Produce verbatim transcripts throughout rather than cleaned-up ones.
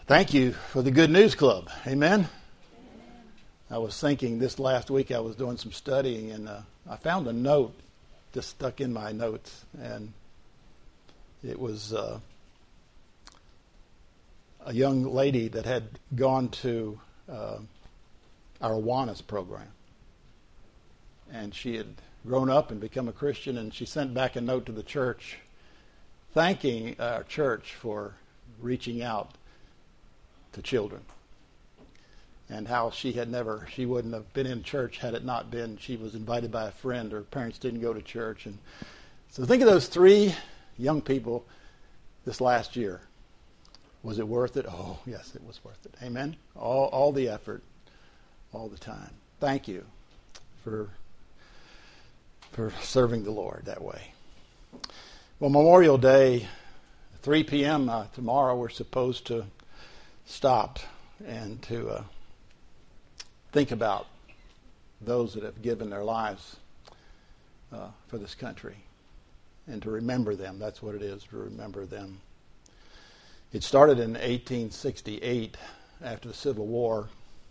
Thank you for the Good News Club. Amen? I was thinking this last week I was doing some studying and uh, I found a note just stuck in my notes. And it was uh, a young lady that had gone to uh, our Awanas program. And she had grown up and become a Christian, and she sent back a note to the church thanking our church for reaching out to children, and how she had never, she wouldn't have been in church had it not been, she was invited by a friend, her parents didn't go to church. And so think of those three young people this last year. Was it worth it? Oh, yes, it was worth it. Amen? All, all the effort, all the time. Thank you for, for serving the Lord that way. Well, Memorial Day, three p.m. Uh, tomorrow, we're supposed to stop and to uh, think about those that have given their lives uh, for this country, and to remember them. That's what it is, to remember them. It started in eighteen sixty-eight after the Civil War,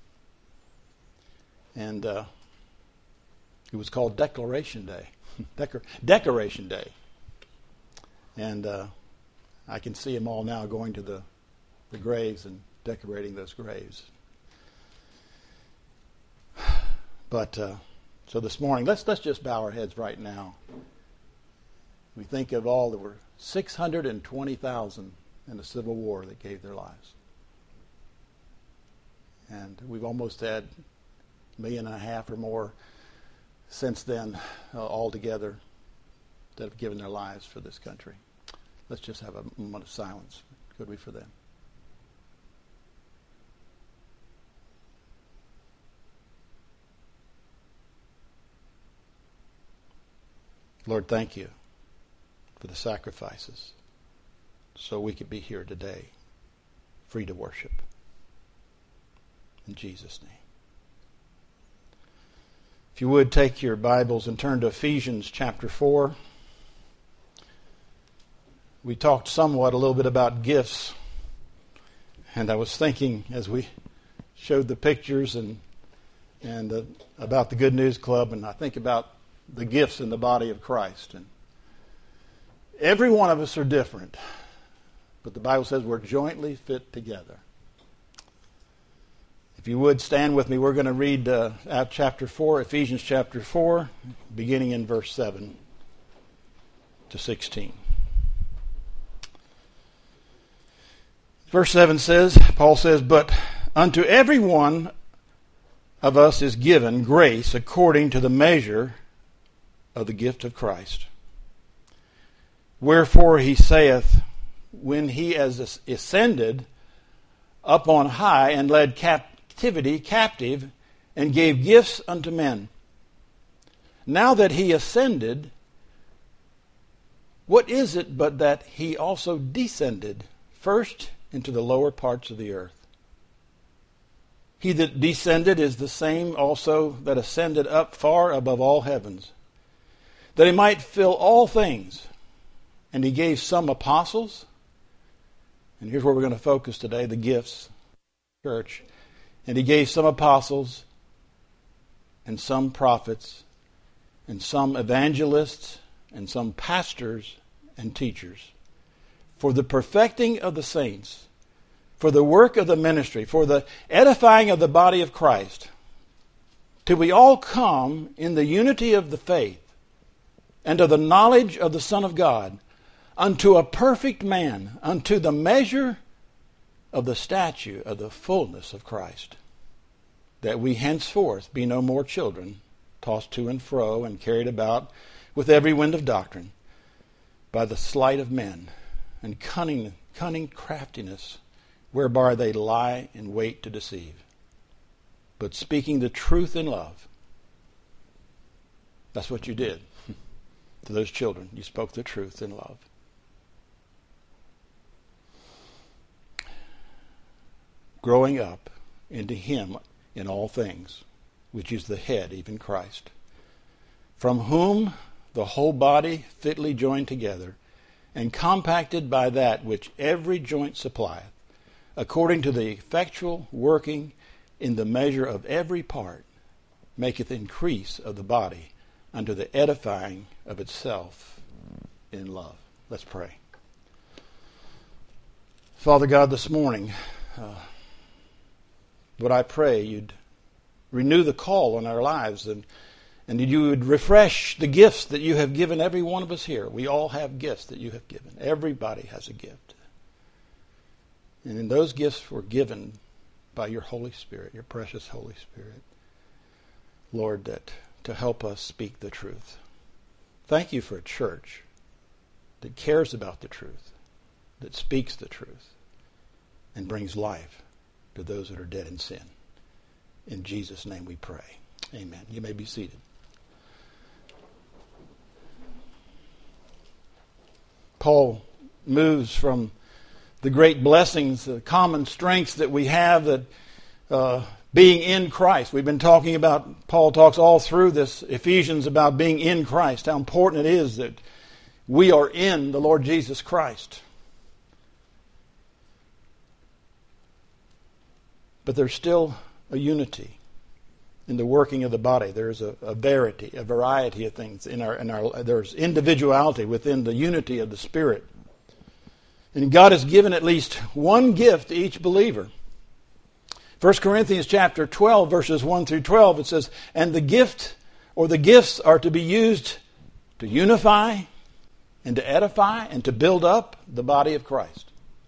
and uh, it was called Declaration Day. Decor- Decoration Day. And uh, I can see them all now going to the, the graves and decorating those graves. But uh, so this morning, let's let's just bow our heads right now. We think of all, there were six hundred twenty thousand in the Civil War that gave their lives. And we've almost had a million and a half or more since then uh, altogether that have given their lives for this country. Let's just have a moment of silence, could we, for them? Lord, thank you for the sacrifices so we could be here today, free to worship. In Jesus' name. If you would, take your Bibles and turn to Ephesians chapter four. We talked somewhat a little bit about gifts, and I was thinking as we showed the pictures and and uh, about the Good News Club, and I think about the gifts in the body of Christ. And every one of us are different, but the Bible says we're jointly fit together. If you would stand with me, we're going to read uh, out chapter four, Ephesians chapter four, beginning in verse seven to sixteen. Verse seven says, Paul says, "But unto every one of us is given grace according to the measure of the gift of Christ. Wherefore he saith, when he has ascended up on high and led captivity captive and gave gifts unto men. Now that he ascended, what is it but that he also descended first into the lower parts of the earth? He that descended is the same also that ascended up far above all heavens, that he might fill all things. And he gave some apostles," and here's where we're going to focus today, the gifts, church. "And he gave some apostles, and some prophets, and some evangelists, and some pastors and teachers, for the perfecting of the saints, for the work of the ministry, for the edifying of the body of Christ, till we all come in the unity of the faith, and of the knowledge of the Son of God, unto a perfect man, unto the measure of the stature of the fullness of Christ, that we henceforth be no more children, tossed to and fro and carried about with every wind of doctrine, by the sleight of men and cunning, cunning craftiness, whereby they lie in wait to deceive, but speaking the truth in love." That's what you did to those children. You spoke the truth in love. "Growing up into him in all things, which is the head, even Christ, from whom the whole body fitly joined together and compacted by that which every joint supplieth, according to the effectual working in the measure of every part, maketh increase of the body unto the edifying of itself in love. Let's pray. Father God, this morning, uh, would I pray you'd renew the call on our lives, and and that you would refresh the gifts that you have given every one of us here. We all have gifts that you have given. Everybody has a gift. And in those gifts were given by your Holy Spirit, your precious Holy Spirit, Lord, that to help us speak the truth. Thank you for a church that cares about the truth, that speaks the truth, and brings life to those that are dead in sin. In Jesus' name we pray. Amen. You may be seated. Paul moves from the great blessings, the common strengths that we have, that uh, being in Christ. We've been talking about, Paul talks all through this Ephesians about being in Christ, how important it is that we are in the Lord Jesus Christ. But there's still a unity in the working of the body. There's a, a variety, a variety of things in our in our. There's individuality within the unity of the Spirit, and God has given at least one gift to each believer. First Corinthians chapter twelve, verses one through twelve, it says, "And the gift or the gifts are to be used to unify and to edify and to build up the body of Christ."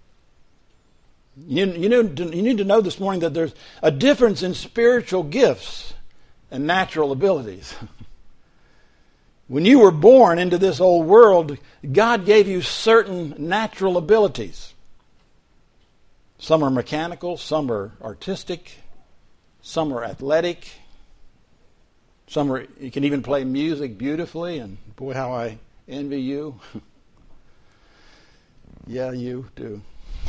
You, you, need to, you need to know this morning that there's a difference in spiritual gifts and natural abilities. When you were born into this old world, God gave you certain natural abilities. Some are mechanical, some are artistic, some are athletic, some are, you can even play music beautifully, and boy, how I envy you. Yeah, you do.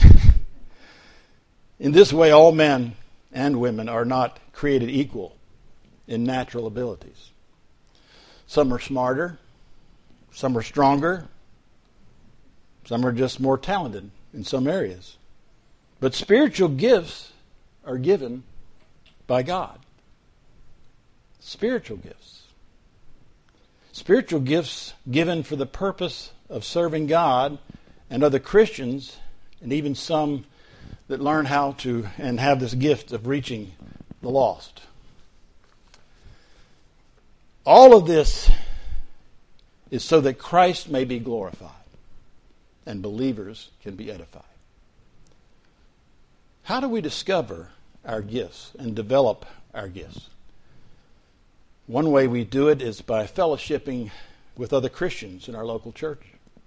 In this way, all men and women are not created equal in natural abilities. Some are smarter, some are stronger, some are just more talented in some areas. But spiritual gifts are given by God. Spiritual gifts. Spiritual gifts given for the purpose of serving God and other Christians, and even some that learn how to and have this gift of reaching the lost. All of this is so that Christ may be glorified and believers can be edified. How do we discover our gifts and develop our gifts? One way we do it is by fellowshipping with other Christians in our local church.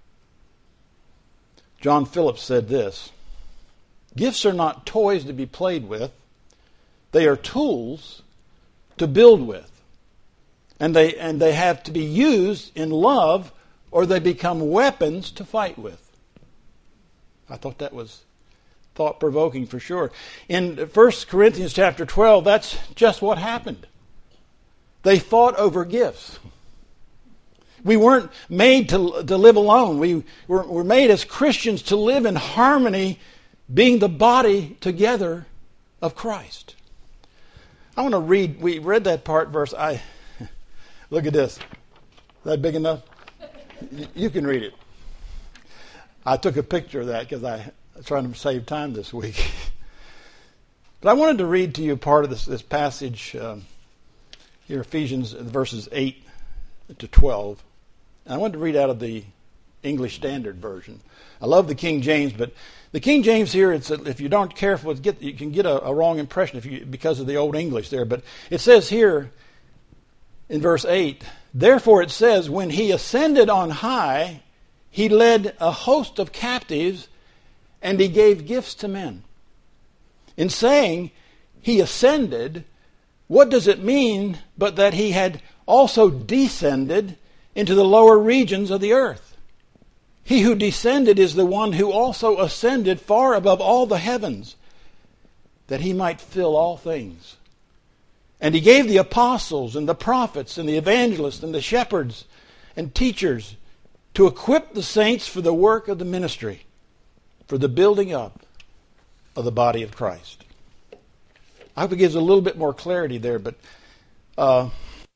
John Phillips said this: "Gifts are not toys to be played with. They are tools to build with. And they and they have to be used in love, or they become weapons to fight with." I thought that was thought-provoking for sure. In First Corinthians chapter twelve, that's just what happened. They fought over gifts. We weren't made to, to live alone. We were, were made as Christians to live in harmony, being the body together of Christ. I want to read, we read that part verse. I look at this. Is that big enough? You can read it. I took a picture of that because I was trying to save time this week. But I wanted to read to you part of this, this passage um, here, Ephesians verses eight to twelve. And I wanted to read out of the English Standard Version. I love the King James, but the King James here, it's a, if you don't careful, it's get, you can get a, a wrong impression if you because of the Old English there. But it says here in verse eight, "Therefore it says, when he ascended on high, he led a host of captives, and he gave gifts to men." In saying he ascended, what does it mean but that he had also descended into the lower regions of the earth? He who descended is the one who also ascended far above all the heavens, that he might fill all things. And he gave the apostles and the prophets and the evangelists and the shepherds and teachers to equip the saints for the work of the ministry, for the building up of the body of Christ. I hope it gives a little bit more clarity there, but uh,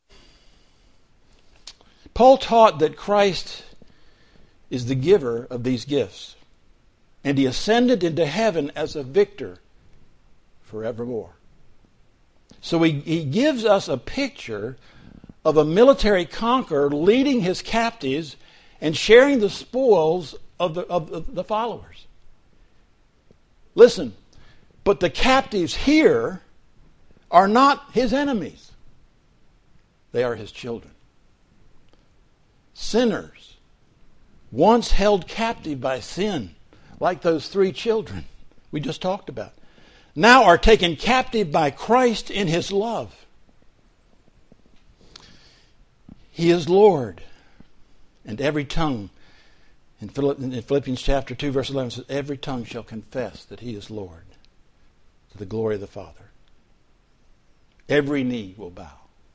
Paul taught that Christ is the giver of these gifts, and he ascended into heaven as a victor forevermore. So he, he gives us a picture of a military conqueror leading his captives and sharing the spoils of the, of the followers. Listen, but the captives here are not his enemies. They are his children. Sinners, once held captive by sin, like those three children we just talked about, now are taken captive by Christ in his love. He is Lord. And every tongue, in Philippians chapter two, verse eleven, says, every tongue shall confess that he is Lord, to the glory of the Father. Every knee will bow.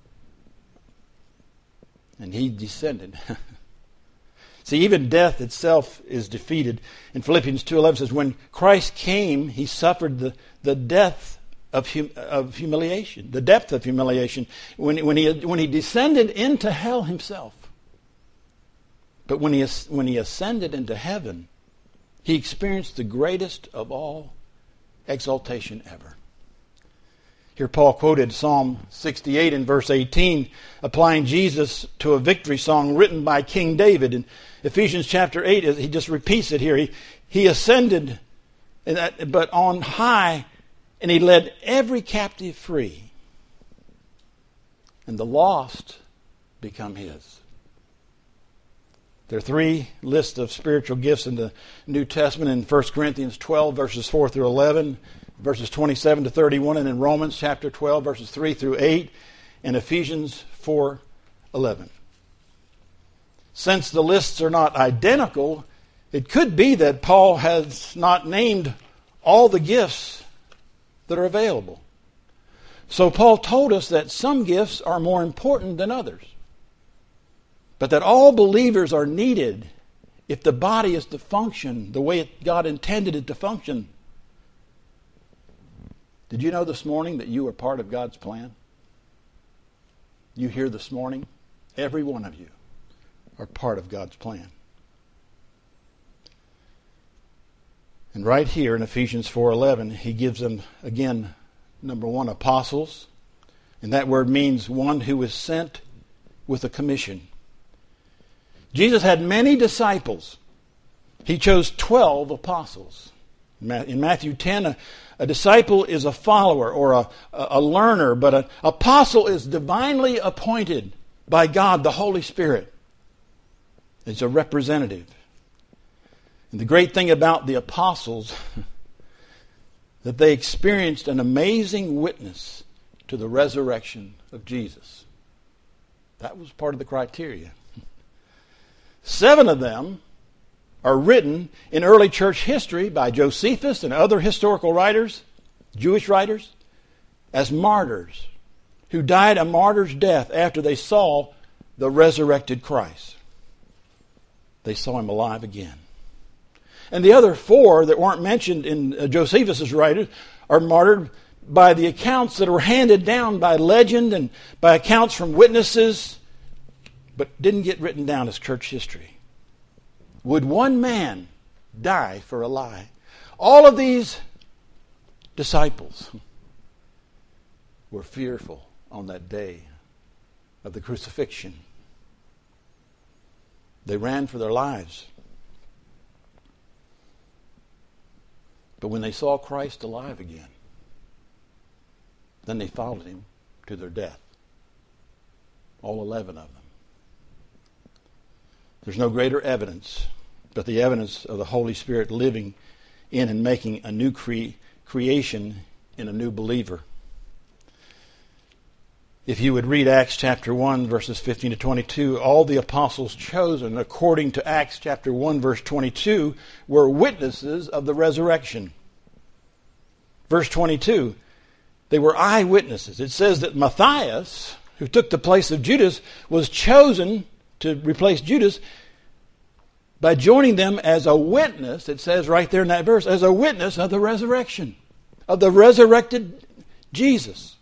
And he descended. See, even death itself is defeated. In Philippians two eleven says, when Christ came, he suffered the, the death of, hum, of humiliation, the depth of humiliation, when, when, he, when he descended into hell himself. But when he, when he ascended into heaven, he experienced the greatest of all exaltation ever. Here Paul quoted Psalm sixty-eight in verse eighteen, applying Jesus to a victory song written by King David. In Ephesians chapter eight, he just repeats it here. He, he ascended but on high, and he led every captive free. And the lost become his. There are three lists of spiritual gifts in the New Testament in First Corinthians twelve, verses four through eleven, verses twenty-seven to thirty-one, and in Romans chapter twelve, verses three through eight, and Ephesians four eleven. Since the lists are not identical, it could be that Paul has not named all the gifts that are available. So Paul told us that some gifts are more important than others, but that all believers are needed if the body is to function the way God intended it to function. Did you know this morning that you are part of God's plan? You here this morning, every one of you are part of God's plan. And right here in Ephesians four eleven, he gives them, again, number one, apostles. And that word means one who is sent with a commission. Jesus had many disciples. He chose twelve apostles. In Matthew ten, a, a disciple is a follower or a, a learner, but an apostle is divinely appointed by God, the Holy Spirit. It's a representative. And the great thing about the apostles, that they experienced an amazing witness to the resurrection of Jesus. That was part of the criteria. Seven of them are written in early church history by Josephus and other historical writers, Jewish writers, as martyrs who died a martyr's death after they saw the resurrected Christ. They saw him alive again. And the other four that weren't mentioned in Josephus' writers are martyred by the accounts that were handed down by legend and by accounts from witnesses, but didn't get written down as church history. Would one man die for a lie? All of these disciples were fearful on that day of the crucifixion. They ran for their lives. But when they saw Christ alive again, then they followed him to their death. All eleven of them. There's no greater evidence but the evidence of the Holy Spirit living in and making a new cre- creation in a new believer. If you would read Acts chapter one, verses fifteen to twenty-two, all the apostles chosen according to Acts chapter one, verse twenty-two, were witnesses of the resurrection. Verse twenty-two, they were eyewitnesses. It says that Matthias, who took the place of Judas, was chosen to replace Judas by joining them as a witness, it says right there in that verse, as a witness of the resurrection, of the resurrected Jesus.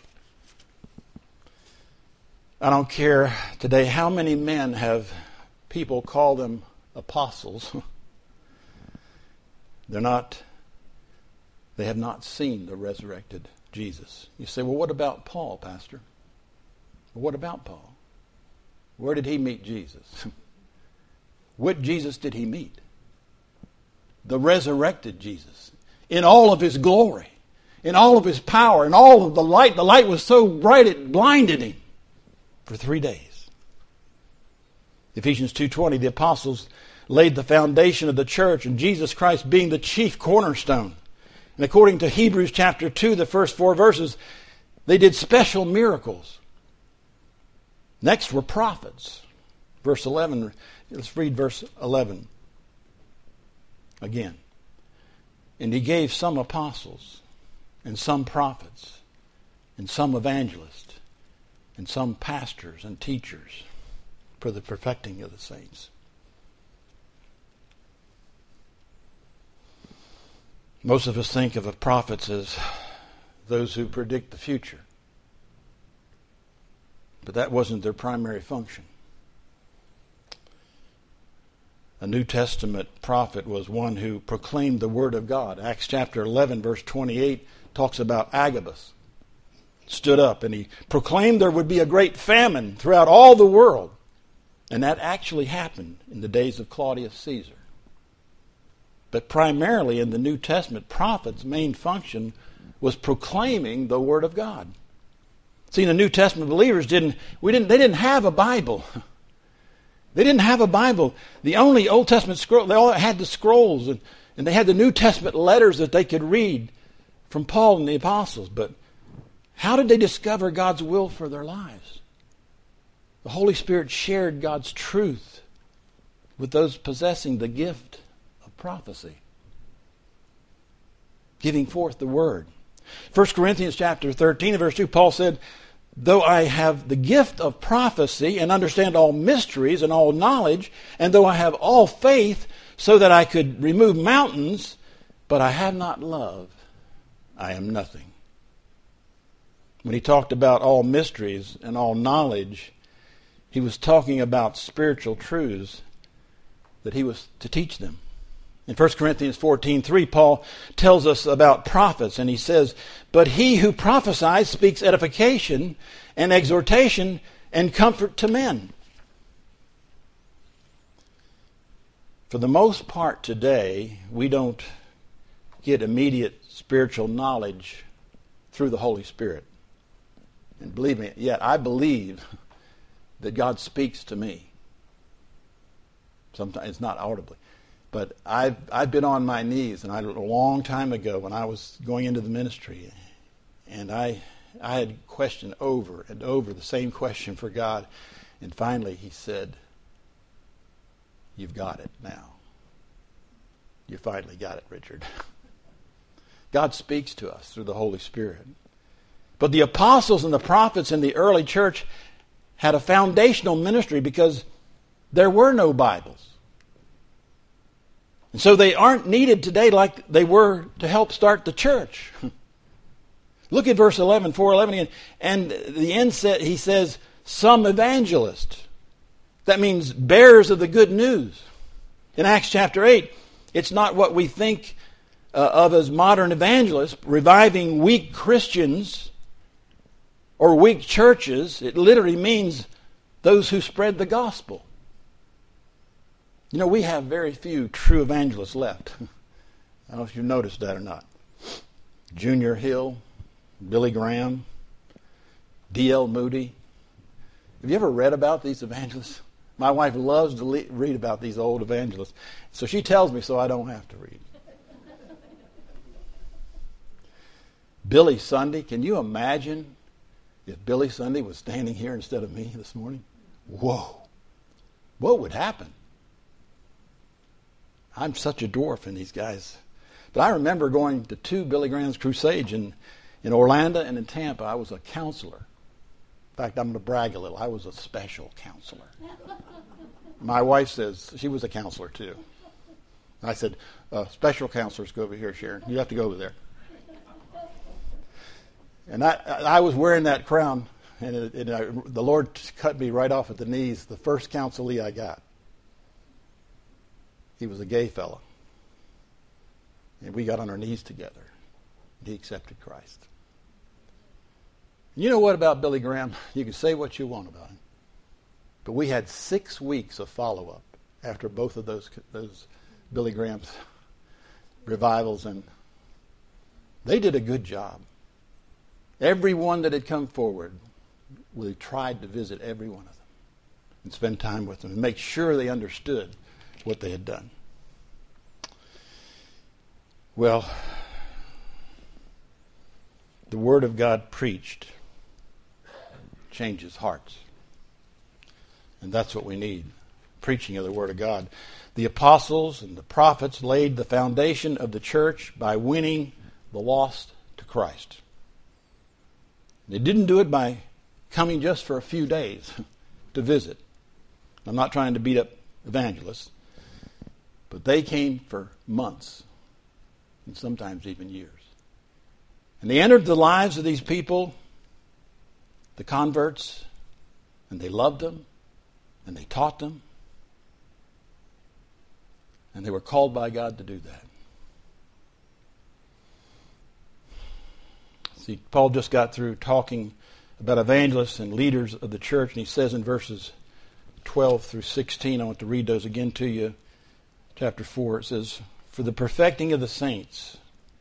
I don't care today how many men have people call them apostles. They're not, they have not seen the resurrected Jesus. You say, well, what about Paul, Pastor? Well, what about Paul? Where did he meet Jesus? What Jesus did he meet? The resurrected Jesus. In all of his glory. In all of his power. In all of the light. The light was so bright it blinded him for three days. Ephesians two twenty, the apostles laid the foundation of the church, and Jesus Christ being the chief cornerstone. And according to Hebrews chapter two, the first four verses, they did special miracles. Next were prophets. Verse eleven, let's read verse eleven again. And he gave some apostles, and some prophets, and some evangelists, and some pastors and teachers for the perfecting of the saints. Most of us think of the prophets as those who predict the future. But that wasn't their primary function. A New Testament prophet was one who proclaimed the Word of God. Acts chapter eleven, verse twenty-eight, talks about Agabus. Stood up and he proclaimed there would be a great famine throughout all the world. And that actually happened in the days of Claudius Caesar. But primarily in the New Testament, prophets' main function was proclaiming the Word of God. See, the New Testament believers didn't, we didn't, they didn't have a Bible. They didn't have a Bible. The only Old Testament scroll, they all had the scrolls, and, and they had the New Testament letters that they could read from Paul and the apostles. But how did they discover God's will for their lives? The Holy Spirit shared God's truth with those possessing the gift of prophecy, giving forth the word. First Corinthians chapter thirteen, verse two, Paul said, though I have the gift of prophecy and understand all mysteries and all knowledge, and though I have all faith so that I could remove mountains, but I have not love, I am nothing. When he talked about all mysteries and all knowledge, he was talking about spiritual truths that he was to teach them. In First Corinthians fourteen three, Paul tells us about prophets, and he says, but he who prophesies speaks edification and exhortation and comfort to men. For the most part today, we don't get immediate spiritual knowledge through the Holy Spirit. And believe me, yet I believe that God speaks to me. Sometimes it's not audibly. But I've, I've been on my knees, and I, a long time ago when I was going into the ministry, and I, I had questioned over and over the same question for God, and finally he said, you've got it now. You finally got it, Richard. God speaks to us through the Holy Spirit. But the apostles and the prophets in the early church had a foundational ministry because there were no Bibles. And so they aren't needed today like they were to help start the church. Look at verse eleven, four eleven again. And the end set, he says, some evangelists. That means bearers of the good news. In Acts chapter eight, it's not what we think uh, of as modern evangelists, reviving weak Christians or weak churches. It literally means those who spread the gospel. You know, we have very few true evangelists left. I don't know if you've noticed that or not. Junior Hill, Billy Graham, D L Moody. Have you ever read about these evangelists? My wife loves to le- read about these old evangelists. So she tells me so I don't have to read. Billy Sunday, can you imagine if Billy Sunday was standing here instead of me this morning? Whoa. What would happen? I'm such a dwarf in these guys. But I remember going to two Billy Graham's crusades in, in Orlando and in Tampa. I was a counselor. In fact, I'm going to brag a little. I was a special counselor. My wife says, she was a counselor too. I said, uh, special counselors go over here, Sharon. You have to go over there. And I, I was wearing that crown, and, it, and I, the Lord cut me right off at the knees. The first counselee I got, he was a gay fellow. And we got on our knees together. And he accepted Christ. You know what about Billy Graham? You can say what you want about him. But we had six weeks of follow-up after both of those those Billy Graham's revivals, and they did a good job. Everyone that had come forward, we tried to visit every one of them and spend time with them and make sure they understood what they had done. Well, the Word of God preached changes hearts. And that's what we need, preaching of the Word of God. The apostles and the prophets laid the foundation of the church by winning the lost to Christ. They didn't do it by coming just for a few days to visit. I'm not trying to beat up evangelists, but they came for months and sometimes even years. And they entered the lives of these people, the converts, and they loved them, and they taught them, and they were called by God to do that. See, Paul just got through talking about evangelists and leaders of the church, and he says in verses twelve through sixteen, I want to read those again to you. Chapter four, it says, "For the perfecting of the saints,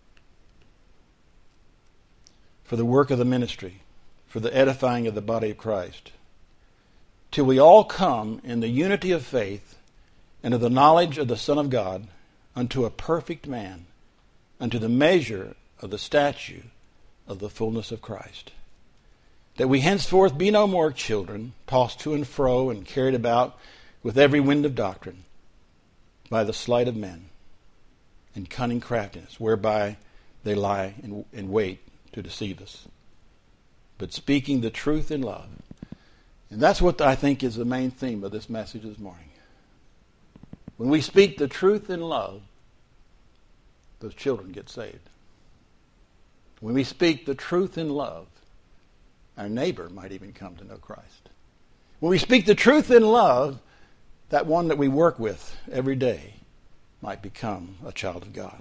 for the work of the ministry, for the edifying of the body of Christ, till we all come in the unity of faith and of the knowledge of the Son of God, unto a perfect man, unto the measure of the stature of the fullness of Christ. That we henceforth be no more children, tossed to and fro and carried about with every wind of doctrine, by the sleight of men and cunning craftiness, whereby they lie in, in wait to deceive us. But speaking the truth in love." And that's what I think is the main theme of this message this morning. When we speak the truth in love, those children get saved. When we speak the truth in love, our neighbor might even come to know Christ. When we speak the truth in love, that one that we work with every day might become a child of God.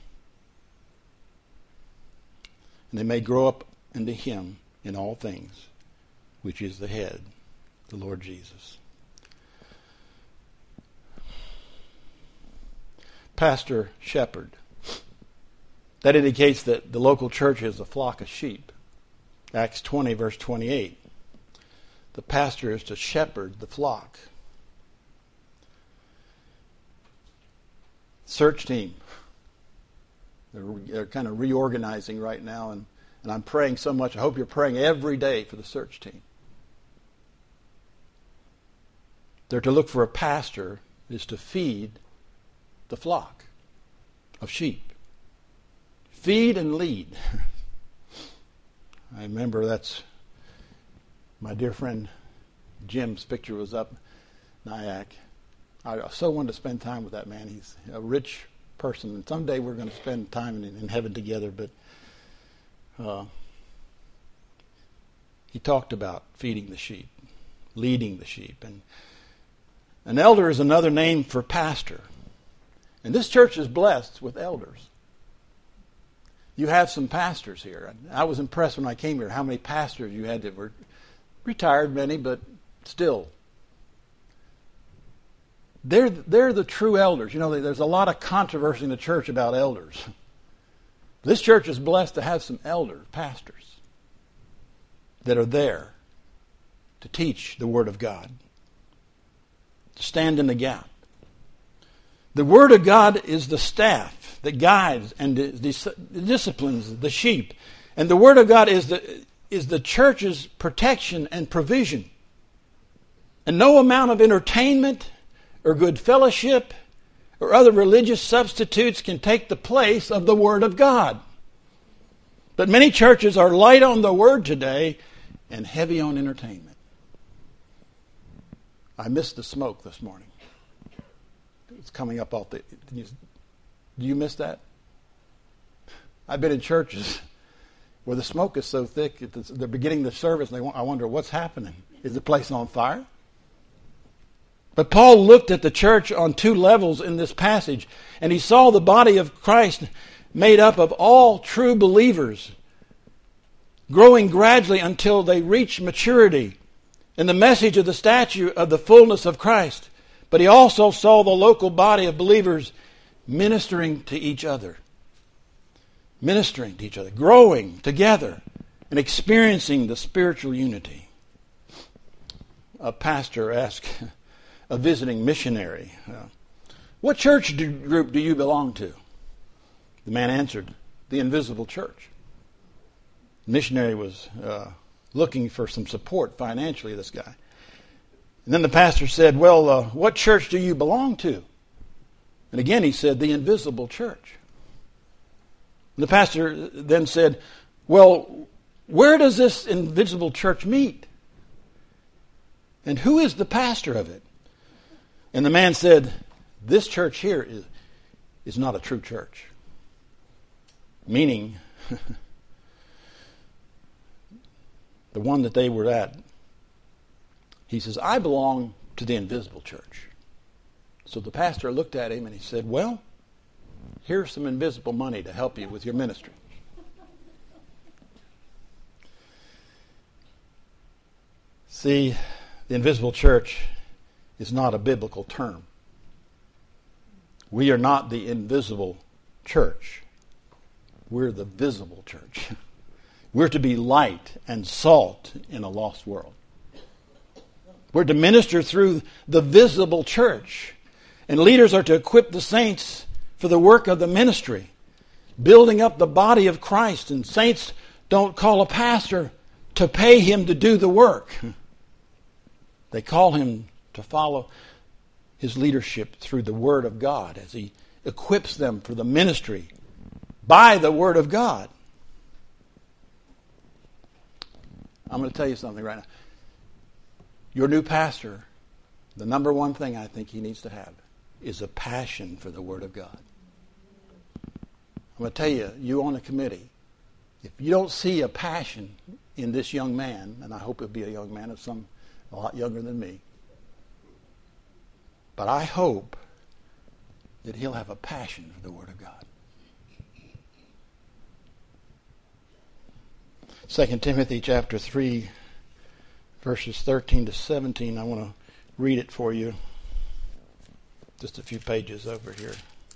And they may grow up into Him in all things, which is the head, the Lord Jesus. Pastor, shepherd. That indicates that the local church is a flock of sheep. Acts twenty, verse twenty-eight. The pastor is to shepherd the flock. Search team. They're, they're kind of reorganizing right now, and, and I'm praying so much. I hope you're praying every day for the search team. They're to look for a pastor is to feed the flock of sheep. Feed and lead. I remember that's my dear friend Jim's picture was up, Nyack. I so wanted to spend time with that man. He's a rich person, and someday we're going to spend time in, in heaven together. But uh, he talked about feeding the sheep, leading the sheep, and an elder is another name for pastor. And this church is blessed with elders. You have some pastors here. I was impressed when I came here how many pastors you had that were retired, many, but still. They're, they're the true elders. You know, there's a lot of controversy in the church about elders. This church is blessed to have some elder pastors that are there to teach the Word of God, to stand in the gap. The Word of God is the staff that guides and dis- disciplines the sheep. And the Word of God is the, is the church's protection and provision. And no amount of entertainment or good fellowship or other religious substitutes can take the place of the Word of God. But many churches are light on the Word today and heavy on entertainment. I missed the smoke this morning. It's coming up off the... Do you miss that? I've been in churches where the smoke is so thick, they're beginning the service, and they want, I wonder what's happening. Is the place on fire? But Paul looked at the church on two levels in this passage, and he saw the body of Christ made up of all true believers, growing gradually until they reach maturity in the message of the statue of the fullness of Christ. But he also saw the local body of believers ministering to each other. Ministering to each other, growing together, and experiencing the spiritual unity. A pastor asked a visiting missionary, uh, what church do, group do you belong to? The man answered, the invisible church. The missionary was uh, looking for some support financially, this guy. And then the pastor said, well, uh, what church do you belong to? And again he said, the invisible church. And the pastor then said, well, where does this invisible church meet? And who is the pastor of it? And the man said, this church here is, is not a true church. Meaning, the one that they were at, he says, I belong to the invisible church. So the pastor looked at him and he said, well, here's some invisible money to help you with your ministry. See, the invisible church is not a biblical term. We are not the invisible church. We're the visible church. We're to be light and salt in a lost world. We're to minister through the visible church. And leaders are to equip the saints for the work of the ministry, building up the body of Christ. And saints don't call a pastor to pay him to do the work. They call him to follow his leadership through the Word of God as he equips them for the ministry by the Word of God. I'm going to tell you something right now. Your new pastor, the number one thing I think he needs to have is a passion for the Word of God. I'm going to tell you, you on the committee, if you don't see a passion in this young man, and I hope he'll be a young man of some a lot younger than me, but I hope that he'll have a passion for the Word of God. Second Timothy chapter three, verses thirteen to seventeen, I want to read it for you. Just a few pages over here.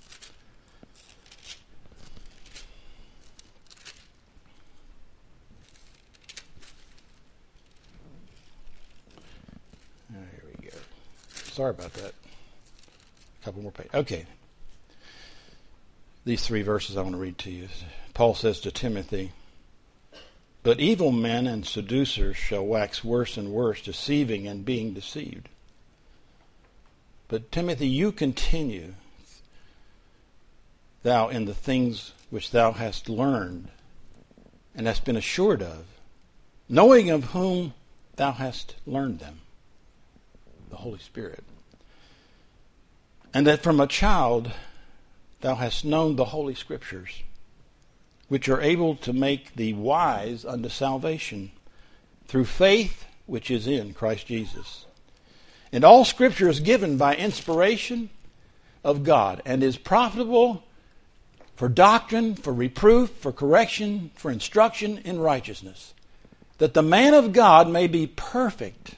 There we go. Sorry about that. A couple more pages. Okay. These three verses I want to read to you. Paul says to Timothy, but evil men and seducers shall wax worse and worse, deceiving and being deceived. But Timothy, you continue, thou in the things which thou hast learned and hast been assured of, knowing of whom thou hast learned them, the Holy Spirit. And that from a child thou hast known the Holy Scriptures, which are able to make thee wise unto salvation through faith which is in Christ Jesus. And all Scripture is given by inspiration of God and is profitable for doctrine, for reproof, for correction, for instruction in righteousness, that the man of God may be perfect.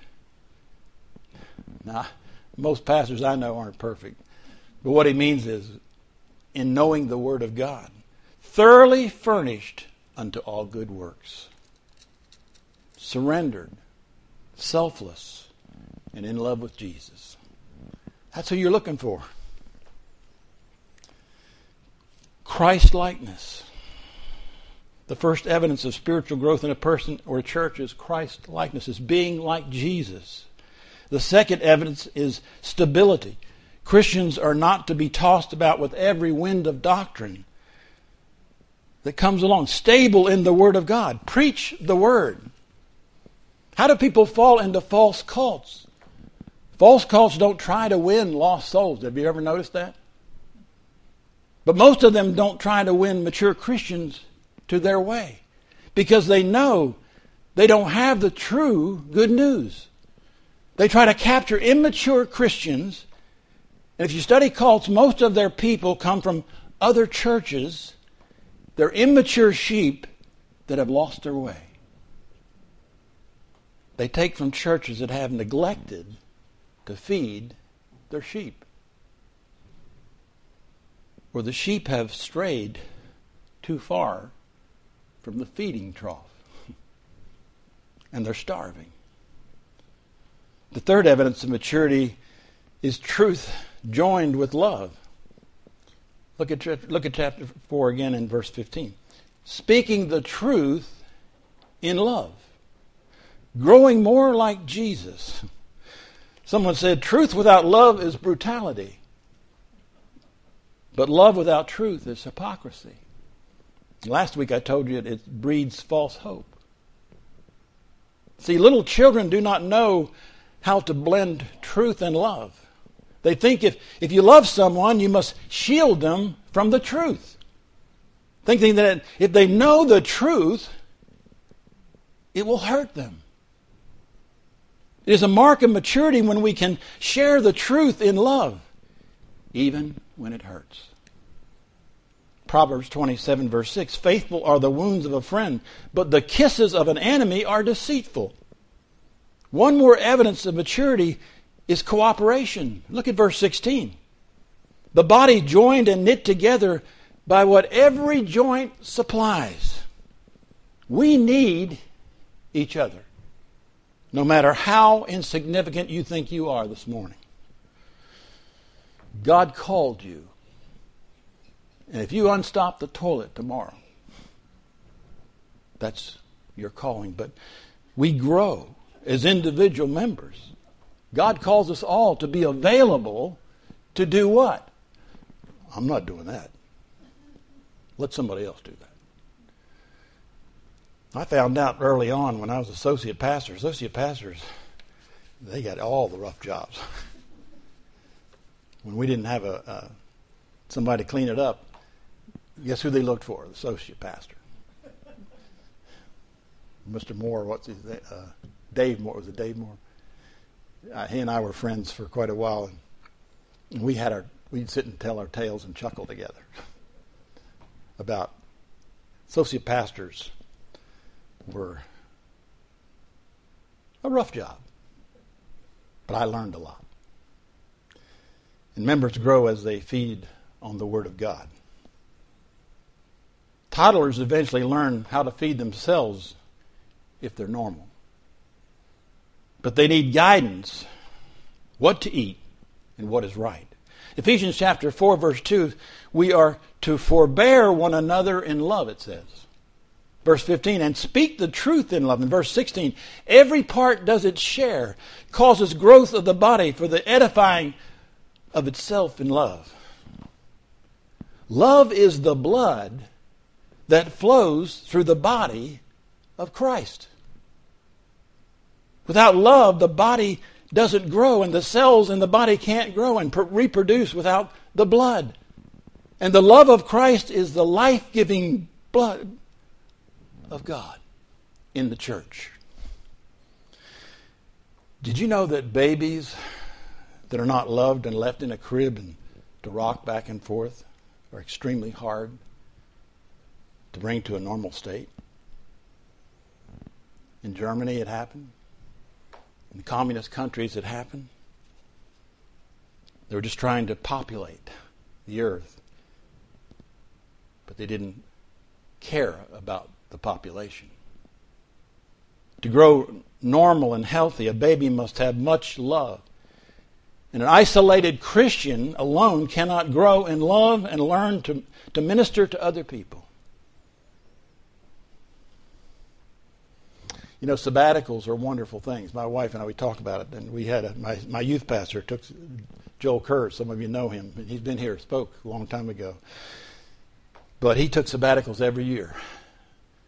Now, most pastors I know aren't perfect, but what he means is in knowing the Word of God, thoroughly furnished unto all good works, surrendered, selfless, and in love with Jesus. That's who you're looking for. Christ-likeness. The first evidence of spiritual growth in a person or a church is Christ-likeness, is being like Jesus. The second evidence is stability. Christians are not to be tossed about with every wind of doctrine that comes along. Stable in the Word of God. Preach the Word. How do people fall into false cults? False cults don't try to win lost souls. Have you ever noticed that? But most of them don't try to win mature Christians to their way because they know they don't have the true good news. They try to capture immature Christians. And if you study cults, most of their people come from other churches. They're immature sheep that have lost their way. They take from churches that have neglected to feed their sheep. Or the sheep have strayed too far from the feeding trough. And they're starving. The third evidence of maturity is truth joined with love. Look at, look at chapter four again in verse fifteen. Speaking the truth in love. Growing more like Jesus. Someone said, truth without love is brutality. But love without truth is hypocrisy. Last week I told you it breeds false hope. See, little children do not know how to blend truth and love. They think if, if you love someone, you must shield them from the truth. Thinking that if they know the truth, it will hurt them. It is a mark of maturity when we can share the truth in love, even when it hurts. Proverbs twenty-seven, verse six, faithful are the wounds of a friend, but the kisses of an enemy are deceitful. One more evidence of maturity is cooperation. Look at verse sixteen. The body joined and knit together by what every joint supplies. We need each other, no matter how insignificant you think you are this morning. God called you. And if you unstop the toilet tomorrow, that's your calling. But we grow as individual members. God calls us all to be available to do what? I'm not doing that. Let somebody else do that. I found out early on when I was associate pastor, associate pastors, they got all the rough jobs. When we didn't have a uh, somebody to clean it up, guess who they looked for? The associate pastor. Mister Moore, what's his name? Uh, Dave Moore. Was it Dave Moore? Uh, he and I were friends for quite a while, and, and we had our we'd sit and tell our tales and chuckle together about associate pastors were a rough job, but I learned a lot. And members grow as they feed on the Word of God. Toddlers eventually learn how to feed themselves if they're normal. But they need guidance, what to eat and what is right. Ephesians chapter four, verse two, we are to forbear one another in love, it says. Verse fifteen, and speak the truth in love. In verse sixteen, every part does its share, causes growth of the body for the edifying of itself in love. Love is the blood that flows through the body of Christ. Without love, the body doesn't grow, and the cells in the body can't grow and pr- reproduce without the blood. And the love of Christ is the life-giving blood of God in the church. Did you know that babies that are not loved and left in a crib and to rock back and forth are extremely hard to bring to a normal state? In Germany it happened. In the communist countries it happened. They were just trying to populate the earth, but they didn't care about the population. To grow normal and healthy, a baby must have much love. And an isolated Christian alone cannot grow in love and learn to, to minister to other people. You know, sabbaticals are wonderful things. My wife and I, we talk about it. And we had a, my, my youth pastor took, Joel Kerr, some of you know him. He's been here, spoke a long time ago. But he took sabbaticals every year.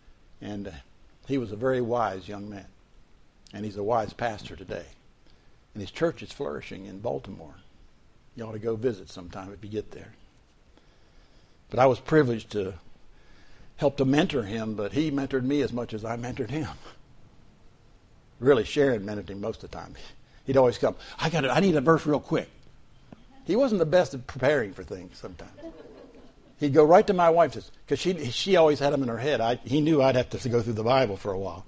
And uh, he was a very wise young man. And he's a wise pastor today. And his church is flourishing in Baltimore. You ought to go visit sometime if you get there. But I was privileged to help to mentor him, but he mentored me as much as I mentored him. Really, Sharon mentored him most of the time. He'd always come, I got it, I need a verse real quick. He wasn't the best at preparing for things sometimes. He'd go right to my wife, because she she always had them in her head. I, he knew I'd have to go through the Bible for a while.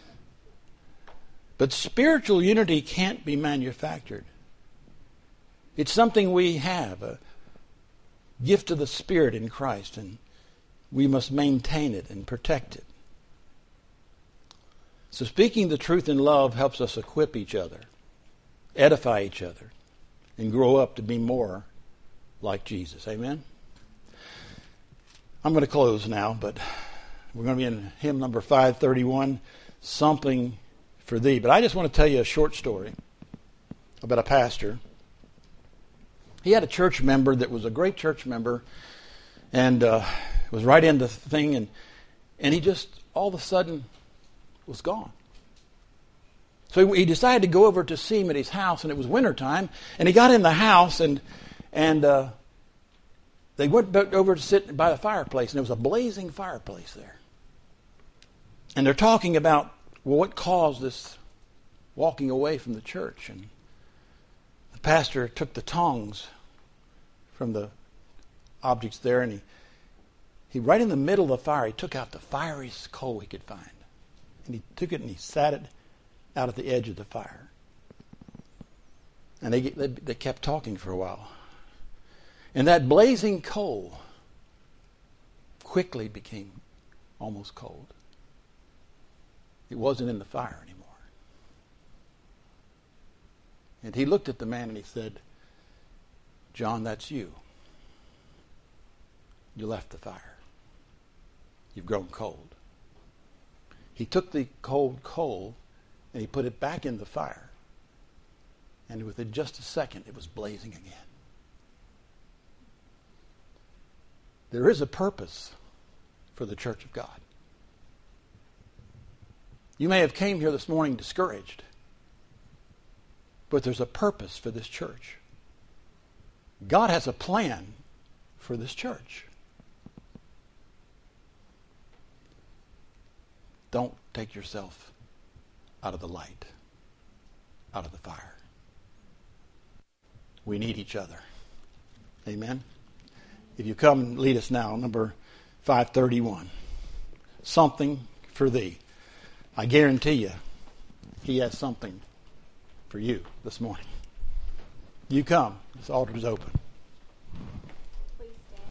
But spiritual unity can't be manufactured. It's something we have, a gift of the Spirit in Christ, and we must maintain it and protect it. So speaking the truth in love helps us equip each other, edify each other, and grow up to be more like Jesus. Amen? I'm going to close now, but we're going to be in hymn number five thirty-one, Something for Thee. But I just want to tell you a short story about a pastor. He had a church member that was a great church member and uh, was right into the thing, and, and he just all of a sudden was gone. So he decided to go over to see him at his house, and it was wintertime, and he got in the house, and and uh, they went over to sit by the fireplace, and there was a blazing fireplace there. And they're talking about, well, what caused this walking away from the church? And the pastor took the tongs from the objects there, and he, he right in the middle of the fire, he took out the fieriest coal he could find. And he took it and he sat it out at the edge of the fire. And they, they, they kept talking for a while. And that blazing coal quickly became almost cold. It wasn't in the fire anymore. And he looked at the man and he said, John, that's you. You left the fire. You've grown cold. He took the cold coal and he put it back in the fire. And within just a second, it was blazing again. There is a purpose for the church of God. You may have came here this morning discouraged, but there's a purpose for this church. God has a plan for this church. Don't take yourself out of the light, out of the fire. We need each other. Amen? If you come and lead us now, number five thirty-one. Something for Thee. I guarantee you, He has something for you this morning. You come. This altar is open.